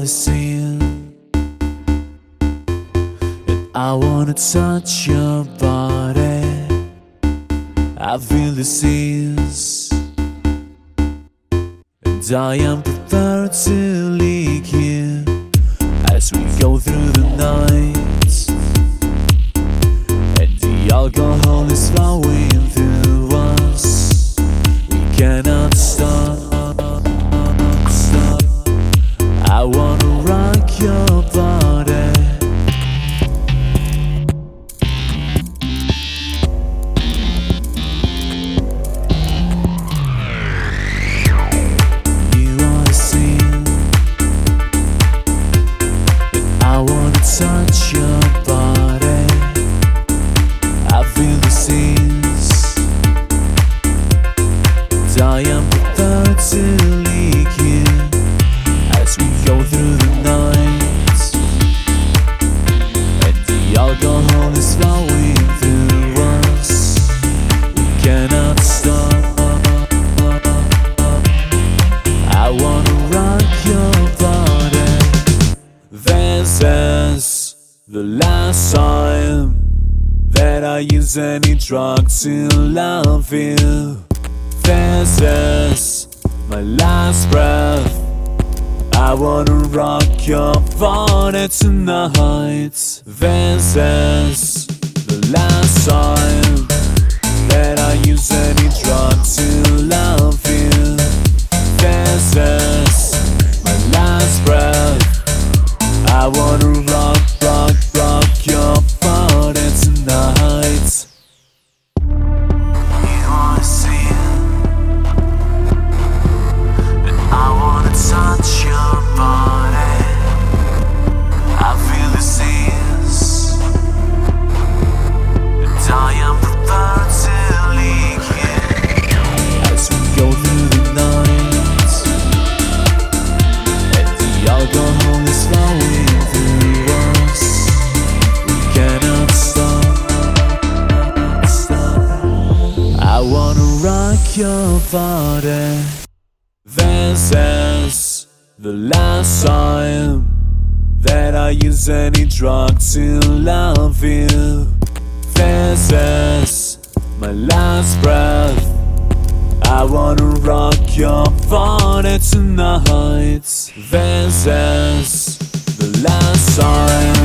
the scene, and I wanna touch your body. I feel the seas, and I am prepared to leak you as we go through the night. And the alcohol is flowing through us. We cannot stop. I wanna rock your body. You are the scene, and I wanna touch your body. I feel the seas, and I am prepared to leak you as we go through the night. And the alcohol is flowing through us. We cannot stop. I wanna rock your body. This is the last time that I use any drug to love you. This is my last breath. I wanna rock your body tonight. This is the last time that I use any drug to love you. This is my last breath. I wanna rock, rock, rock your body tonight. You wanna see it, and I wanna touch your body. I feel the seas, and I am prepared to leak you as we go through the night. And the alcohol is flowing through us. We cannot stop. I wanna rock your body. This is the last time that I use any drug to love you. This is my last breath. I wanna rock your body tonight. This is the last time